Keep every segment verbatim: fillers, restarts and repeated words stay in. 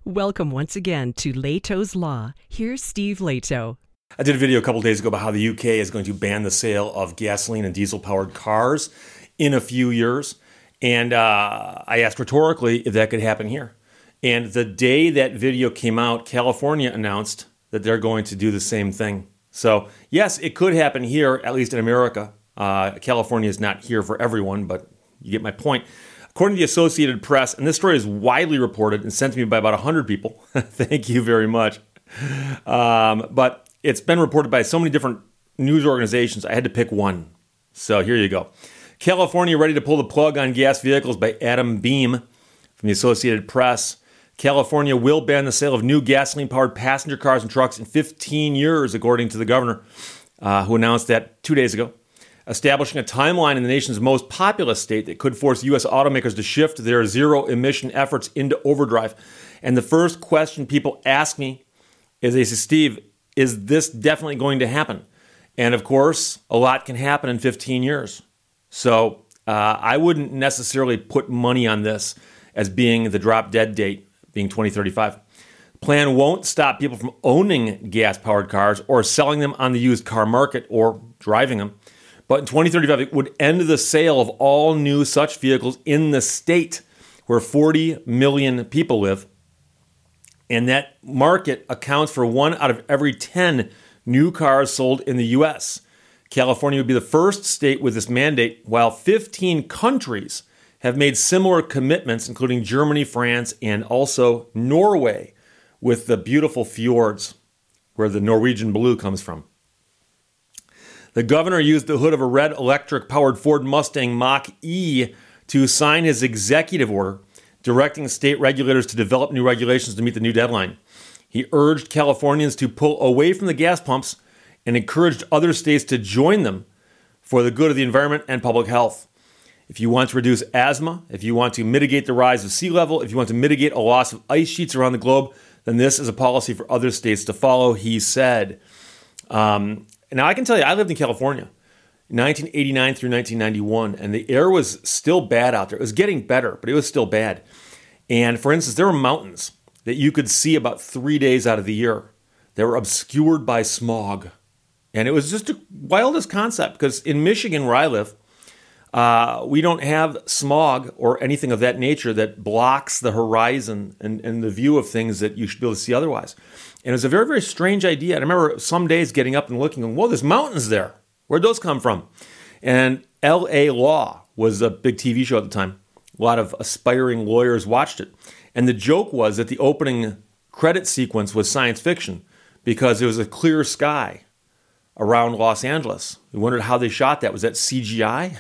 Welcome once again to Leto's Law. Here's Steve Leto. I did a video a couple days ago about how the U K is going to ban the sale of gasoline and diesel-powered cars in a few years. And uh, I asked rhetorically if that could happen here. And the day that video came out, California announced that they're going to do the same thing. So, yes, it could happen here, at least in America. Uh, California is not here for everyone, but you get my point. According to the Associated Press, and this story is widely reported and sent to me by about one hundred people. Thank you very much. Um, but it's been reported by so many different news organizations, I had to pick one. So here you go. California ready to pull the plug on gas vehicles by Adam Beam from the Associated Press. California will ban the sale of new gasoline-powered passenger cars and trucks in fifteen years, according to the governor, uh, who announced that two days ago, establishing a timeline in the nation's most populous state that could force U S automakers to shift their zero-emission efforts into overdrive. And the first question people ask me is, they say, Steve, is this definitely going to happen? And of course, a lot can happen in fifteen years. So uh, I wouldn't necessarily put money on this as being the drop-dead date, being twenty thirty-five. The plan won't stop people from owning gas-powered cars or selling them on the used car market or driving them. But in twenty thirty-five, it would end the sale of all new such vehicles in the state where forty million people live. And that market accounts for one out of every ten new cars sold in the U S. California would be the first state with this mandate, while fifteen countries have made similar commitments, including Germany, France, and also Norway, with the beautiful fjords where the Norwegian blue comes from. The governor used the hood of a red electric-powered Ford Mustang Mach-E to sign his executive order, directing state regulators to develop new regulations to meet the new deadline. He urged Californians to pull away from the gas pumps and encouraged other states to join them for the good of the environment and public health. If you want to reduce asthma, if you want to mitigate the rise of sea level, if you want to mitigate a loss of ice sheets around the globe, then this is a policy for other states to follow, he said. Um, now, I can tell you, I lived in California nineteen eighty-nine through nineteen ninety-one, and the air was still bad out there. It was getting better, but it was still bad. And for instance, there were mountains that you could see about three days out of the year that were obscured by smog. And it was just the wildest concept, because in Michigan, where I live, uh, we don't have smog or anything of that nature that blocks the horizon and, and the view of things that you should be able to see otherwise. And it was a very, very strange idea. I remember some days getting up and looking and, whoa, there's mountains there. Where'd those come from? And L A Law was a big T V show at the time. A lot of aspiring lawyers watched it. And the joke was that the opening credit sequence was science fiction because it was a clear sky around Los Angeles. We wondered how they shot that. Was that C G I?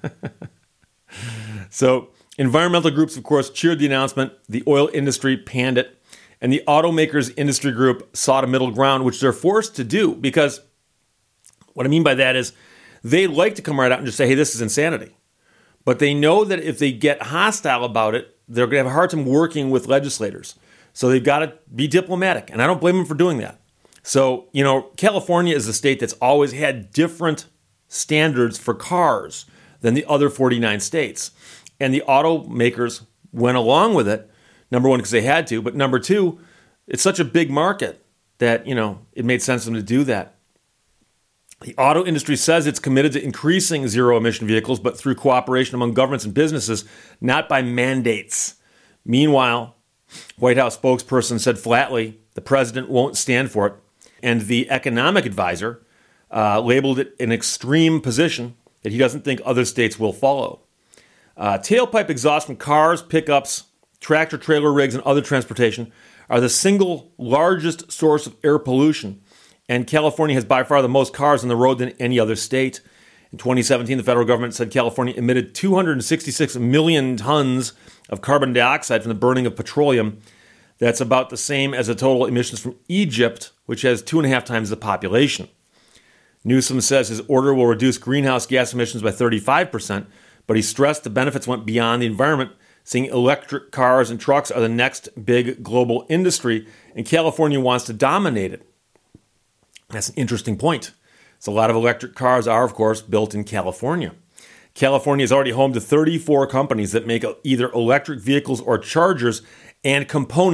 So environmental groups, of course, cheered the announcement. The oil industry panned it. And the automakers industry group sought a middle ground, which they're forced to do, because what I mean by that is they like to come right out and just say, hey, this is insanity. But they know that if they get hostile about it, they're going to have a hard time working with legislators. So they've got to be diplomatic. And I don't blame them for doing that. So, you know, California is a state that's always had different standards for cars than the other forty-nine states. And the automakers went along with it, number one, because they had to. But number two, it's such a big market that, you know, it made sense for them to do that. The auto industry says it's committed to increasing zero-emission vehicles, but through cooperation among governments and businesses, not by mandates. Meanwhile, White House spokesperson said flatly the president won't stand for it. And the economic advisor uh, labeled it an extreme position that he doesn't think other states will follow. Uh, tailpipe exhaust from cars, pickups, tractor-trailer rigs, and other transportation are the single largest source of air pollution. And California has by far the most cars on the road than any other state. In twenty seventeen, the federal government said California emitted two hundred sixty-six million tons of carbon dioxide from the burning of petroleum. That's about the same as the total emissions from Egypt, which has two and a half times the population. Newsom says his order will reduce greenhouse gas emissions by thirty-five percent, but he stressed the benefits went beyond the environment, saying electric cars and trucks are the next big global industry, and California wants to dominate it. That's an interesting point. So a lot of electric cars are, of course, built in California. California is already home to thirty-four companies that make either electric vehicles or chargers and components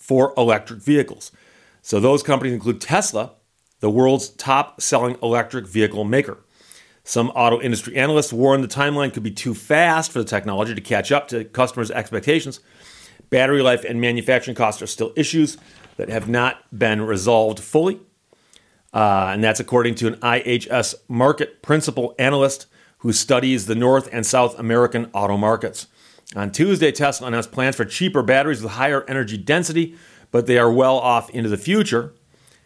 for electric vehicles. So those companies include Tesla, the world's top-selling electric vehicle maker. Some auto industry analysts warn the timeline could be too fast for the technology to catch up to customers' expectations. Battery life and manufacturing costs are still issues that have not been resolved fully. Uh, and that's according to an I H S market principal analyst who studies the North and South American auto markets. On Tuesday, Tesla announced plans for cheaper batteries with higher energy density, but they are well off into the future.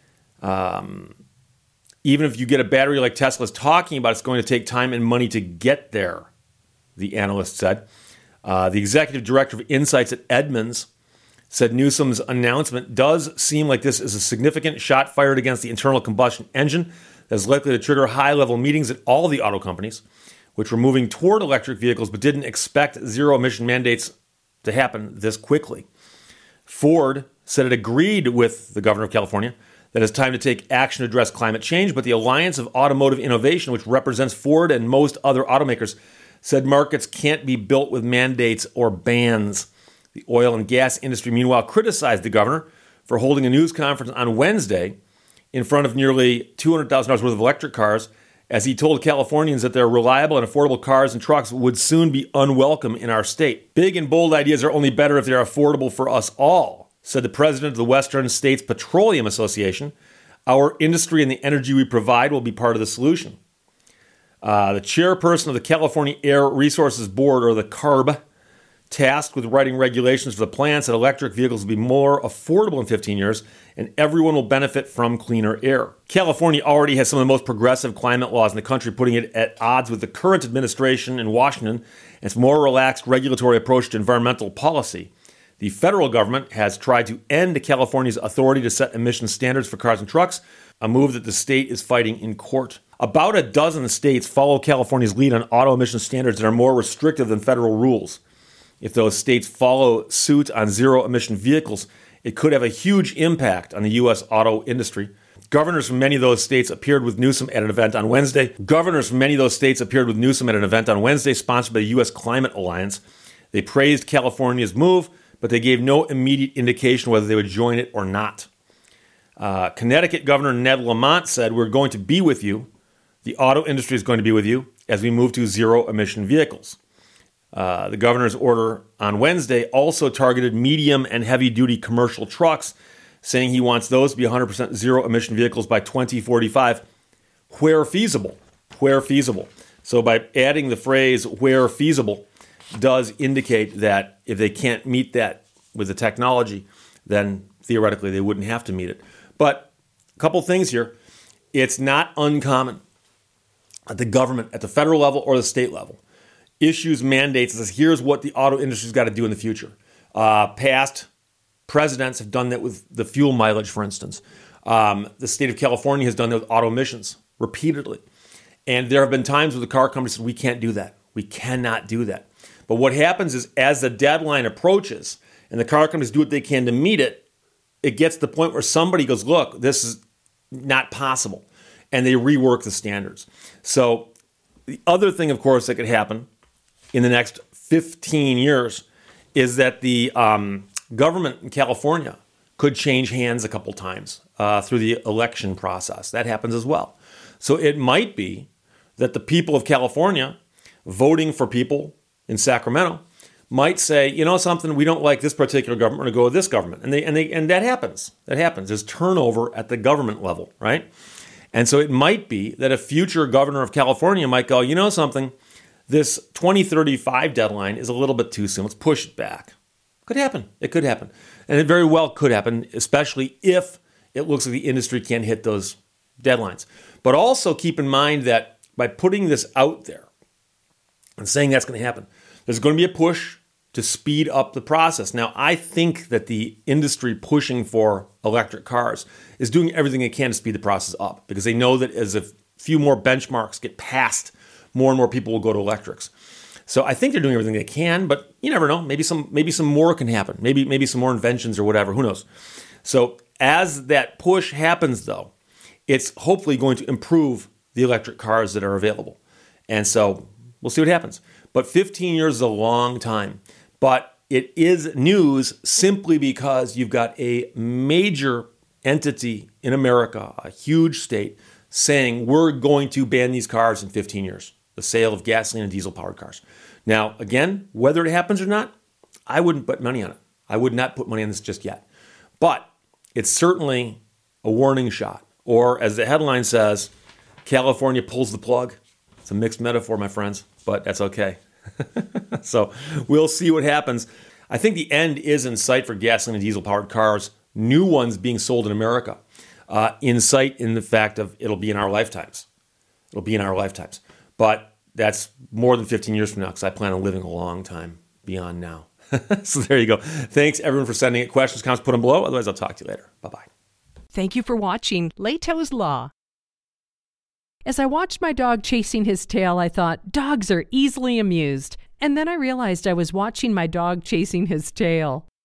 Um, even if you get a battery like Tesla's talking about, it's going to take time and money to get there, the analyst said. Uh, the executive director of insights at Edmunds said Newsom's announcement does seem like this is a significant shot fired against the internal combustion engine that is likely to trigger high-level meetings at all the auto companies, which were moving toward electric vehicles but didn't expect zero-emission mandates to happen this quickly. Ford said it agreed with the governor of California that it's time to take action to address climate change, but the Alliance of Automotive Innovation, which represents Ford and most other automakers, said markets can't be built with mandates or bans. The oil and gas industry, meanwhile, criticized the governor for holding a news conference on Wednesday in front of nearly two hundred thousand dollars worth of electric cars, as he told Californians that their reliable and affordable cars and trucks would soon be unwelcome in our state. Big and bold ideas are only better if they're affordable for us all, said the president of the Western States Petroleum Association. Our industry and the energy we provide will be part of the solution. Uh, the chairperson of the California Air Resources Board, or the CARB, tasked with writing regulations for the plan, said electric vehicles will be more affordable in fifteen years, and everyone will benefit from cleaner air. California already has some of the most progressive climate laws in the country, putting it at odds with the current administration in Washington and its more relaxed regulatory approach to environmental policy. The federal government has tried to end California's authority to set emission standards for cars and trucks, a move that the state is fighting in court. About a dozen states follow California's lead on auto emission standards that are more restrictive than federal rules. If those states follow suit on zero-emission vehicles, it could have a huge impact on the U S auto industry. Governors from many of those states appeared with Newsom at an event on Wednesday. Governors from many of those states appeared with Newsom at an event on Wednesday, sponsored by the U S Climate Alliance. They praised California's move, but they gave no immediate indication whether they would join it or not. Uh, Connecticut Governor Ned Lamont said, "We're going to be with you. The auto industry is going to be with you as we move to zero-emission vehicles." Uh, the governor's order on Wednesday also targeted medium and heavy-duty commercial trucks, saying he wants those to be one hundred percent zero-emission vehicles by twenty forty-five, where feasible. Where feasible. So by adding the phrase "where feasible" does indicate that if they can't meet that with the technology, then theoretically they wouldn't have to meet it. But a couple things here. It's not uncommon at the government, at the federal level or the state level, issues mandates and says, here's what the auto industry's got to do in the future. Uh, past presidents have done that with the fuel mileage, for instance. Um, the state of California has done that with auto emissions repeatedly. And there have been times where the car company said, we can't do that. We cannot do that. But what happens is as the deadline approaches and the car companies do what they can to meet it, it gets to the point where somebody goes, look, this is not possible. And they rework the standards. So the other thing, of course, that could happen in the next fifteen years is that the um, government in California could change hands a couple times uh, through the election process. That happens as well. So it might be that the people of California voting for people in Sacramento might say, you know something, we don't like this particular government, we're going to go with this government. And they and they and that happens. That happens. There's turnover at the government level, right? And so it might be that a future governor of California might go, you know something, this twenty thirty-five deadline is a little bit too soon. Let's push it back. Could happen. It could happen. And it very well could happen, especially if it looks like the industry can't hit those deadlines. But also keep in mind that by putting this out there and saying that's going to happen, there's going to be a push to speed up the process. Now, I think that the industry pushing for electric cars is doing everything it can to speed the process up because they know that as a few more benchmarks get passed, more and more people will go to electrics. So I think they're doing everything they can, but you never know. Maybe some maybe some more can happen. Maybe maybe some more inventions or whatever. Who knows? So as that push happens, though, it's hopefully going to improve the electric cars that are available. And so we'll see what happens. But fifteen years is a long time. But it is news simply because you've got a major entity in America, a huge state, saying we're going to ban these cars in fifteen years, the sale of gasoline and diesel-powered cars. Now, again, whether it happens or not, I wouldn't put money on it. I would not put money on this just yet. But it's certainly a warning shot. Or as the headline says, California pulls the plug. It's a mixed metaphor, my friends, but that's okay. So we'll see what happens. I think the end is in sight for gasoline and diesel-powered cars, new ones being sold in America. Uh, in sight in the fact of it'll be in our lifetimes. It'll be in our lifetimes. But that's more than fifteen years from now because I plan on living a long time beyond now. So there you go. Thanks, everyone, for sending it. Questions, comments, put them below. Otherwise, I'll talk to you later. Bye-bye. Thank you for watching Leto's Law. As I watched my dog chasing his tail, I thought, dogs are easily amused. And then I realized I was watching my dog chasing his tail.